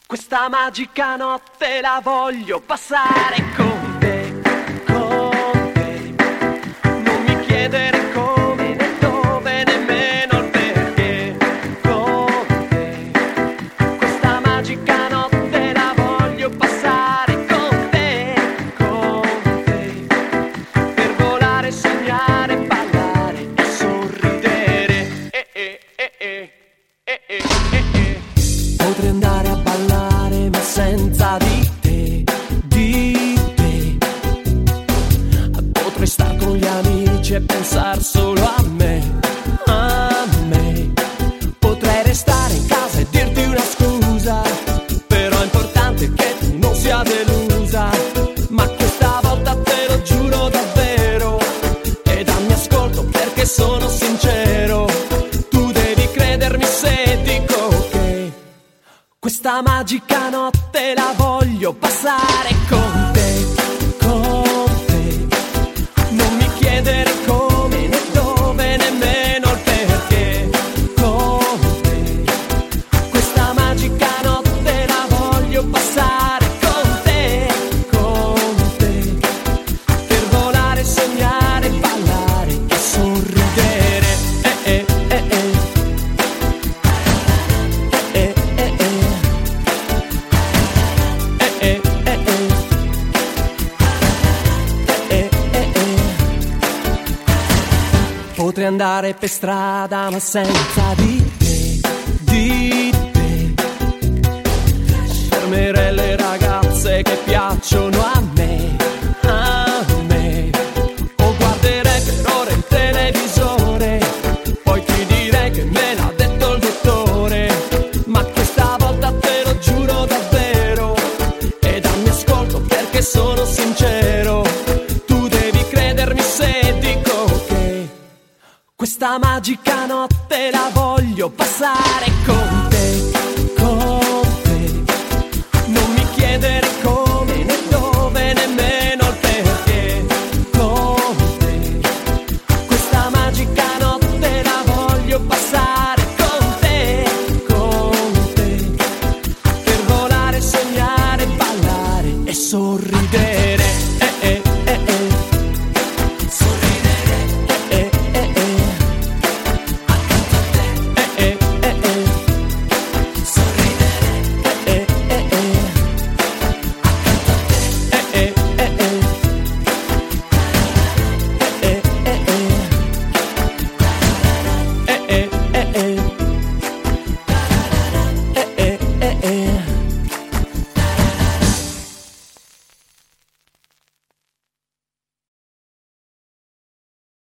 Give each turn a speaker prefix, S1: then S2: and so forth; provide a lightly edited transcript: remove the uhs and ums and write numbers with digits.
S1: Questa magica notte la voglio passare con te, con te. Non mi chiedere come né dove, nemmeno il perché, con te. Questa magica notte la voglio passare con te, per volare, sognare, ballare e sorridere. Potrei andare a ballare ma senza di te, di te. Potrei star con gli amici e pensar solo a me, a me. Potrei restare in casa e dirti una scusa, però è importante che tu non sia delusa. Ma questa volta te lo giuro davvero, e dammi ascolto perché sono sincero. Tu devi credermi se dico che questa magica notte la voglio passare con te, con te. Non mi chiedere come né dove, nemmeno il perché, con te. Questa magica notte la voglio passare con te, per volare, sognare, ballare e sorridere. Potrei andare per strada ma senza di te, di te. Fermerei le ragazze che piacciono a me, a me. O guarderei per ore il televisore, poi ti direi che me l'ha detto il dottore. Ma questa volta te lo giuro davvero, e dammi ascolto perché sono sincero. Tu devi credermi se dico che questa magica notte la voglio passare